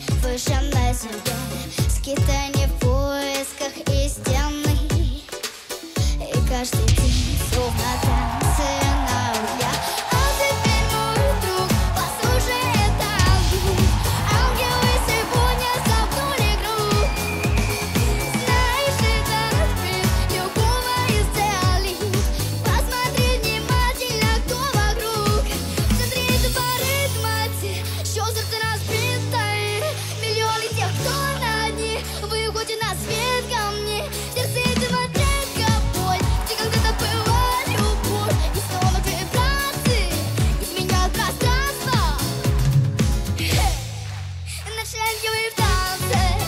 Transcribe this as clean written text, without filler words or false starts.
Вышенная земля, скитание в поисках истины. И каждый день словно танцы на угля. А теперь, мой друг, послушай это звук. Ангелы сегодня замкнули круг. Знаешь, этот мир любого исцелит. Посмотри внимательно, кто вокруг. В центре этого ритма те, что сердце разбитое. Миллионы тех, кто на дне, выходит на свет ко мне. В сердце этого трека боль, где когда-то была любовь. И снова вибрации изменяют пространство. Наши ангелы в танце.